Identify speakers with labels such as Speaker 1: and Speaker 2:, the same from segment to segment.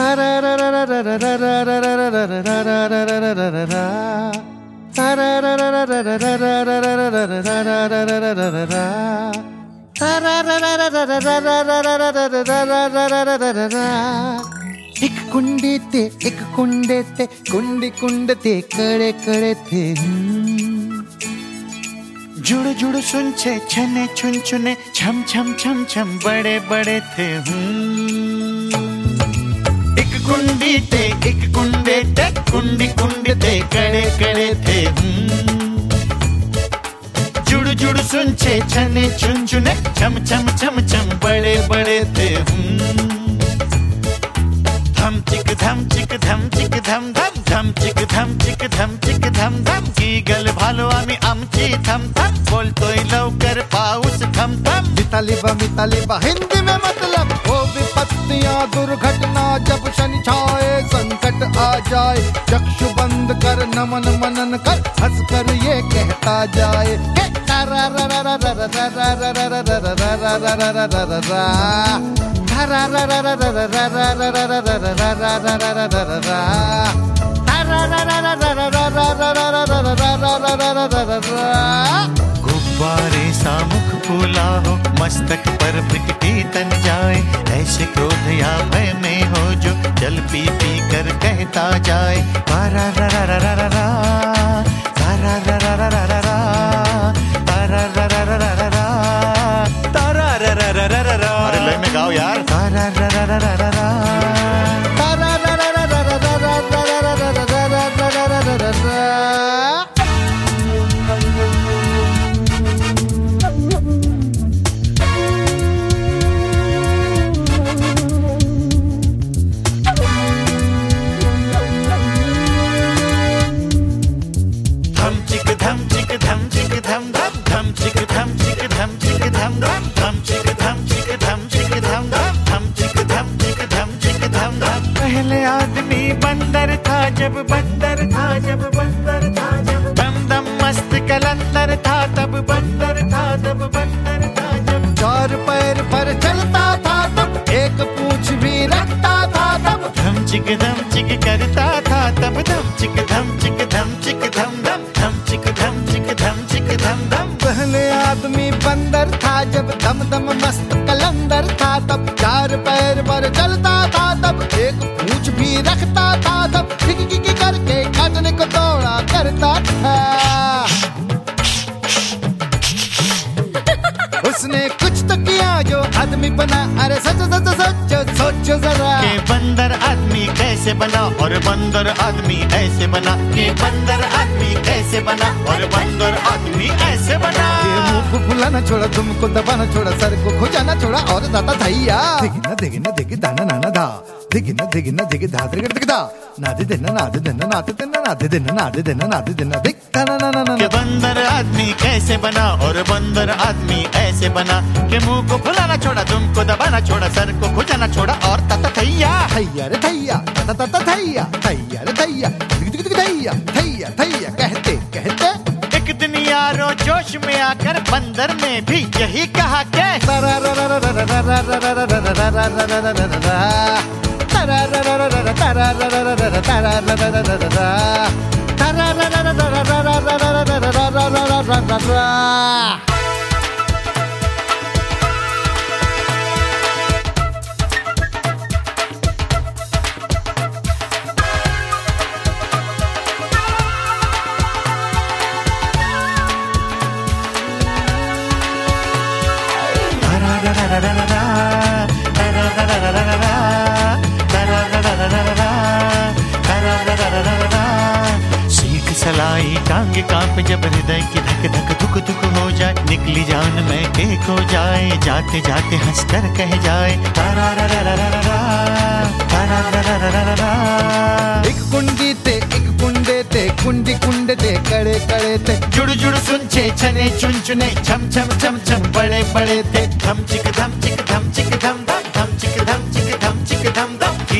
Speaker 1: एक कुंडे ते कुंडी कुंडते कड़े कड़े थे
Speaker 2: जुड़ जुड़ सुनछे छने छुन छुने छम छम छम छम बड़े बड़े थे एक कुंडी ते एक कुंडे ते कुंडी कुंडते कड़े कड़े थे जुड़ जुड़ सुनछे छने छुन छुने छम छम छम छम बड़े बड़े थे धम चिक धम चिक धम चिक धम धम धम चिक धम चिक धम चिक धम धम की गल भालो आम्ही आमची थम थम बोलतोय लवकर पाऊस थम थम
Speaker 1: मिताली बा हिंदी में मतलब वो विपत्तियां दुर्घटना जब शनि छाए संकट आ जाए चक्षु बंद कर नमन मनन कर हंस कर ये कहता जाए
Speaker 2: गुब्बारे सा मुख फूला हो मस्तक पर बिकटी तन जाए ऐसे क्रोध या भय में हो जो जल पी पी कर कहता जाए तारा रा रा रा रा रा तारा रा रा रा रा रा तारा रा रा रा रा रा तारा रा रा रा रा रा अरे लय में गाओ यार तारा रा रा रा रा रा तारा रा रा रा रा रा धम चिक धम चिक धम चिक धम धम धम चिक धम चिक धम चिक धम धम धम चिक धम चिक धम चिक धम धम धम चिक धम चिक धम चिक धम धम पहले आदमी बंदर था जब बंदर था जब बंदर था जब दम दम मस्त कलंदर था तब बंदर था तब बंदर था जब
Speaker 1: चार पैर पर चलता था तब एक पूंछ भी रखता था तब
Speaker 2: धम चिक करता था तब धम चिक धम चिक धम चिक धम धम धम चिक धम चिक धम चिक धम धम
Speaker 1: पहले आदमी बंदर था जब दम दम मस्त कलंदर था तब चार पैर पर चलता था तब एक पूंछ भी रखता था तब टिक करके काटने को दौड़ा करता था उसने कुछ तो किया जो आदमी बना अरे सच सच सच सोचो जरा
Speaker 2: के बंदर आदमी कैसे बना और बंदर आदमी ऐसे बना के बंदर आदमी कैसे बना और बंदर आदमी ऐसे बना
Speaker 1: ये मुंह को फुलाना छोड़ा तुमको दबाना छोड़ा सर को खुजाना छोड़ा और दाता थैया दिगी दाना नाना धा दिगी धा दिगी धा नादे देना दिक ना
Speaker 2: के बंदर आदमी कैसे बना और बंदर आदमी ऐसे बना के मुंह को फुलाना छोड़ा तुमको दबाना छोड़ा सर को खुजाना छोड़ा और तता थैया
Speaker 1: रे थैया तता थैया रे थैया थैया कहते
Speaker 2: एक दिन यारो जोश में आकर बंदर ने भी यही कहा के सीख सलाई टांगे कांप जब हृदय की धक धक धुक धुक हो जाए निकली जान में टेक हो जाए जाते जाते हंस कर कह जाए
Speaker 1: एक कुंडी ते एक कुंडे ते कुंडी कुंडते कड़े कड़े थे
Speaker 2: जुड़ जुड़ सुनछे छने चुन चुने छम छम छम छम बड़े बड़े थे धम चिक धम चिक धम चिक धम धम धम चिक धम चिक धम चिक धम धम की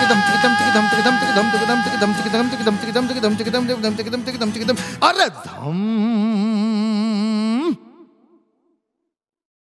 Speaker 1: अरे धम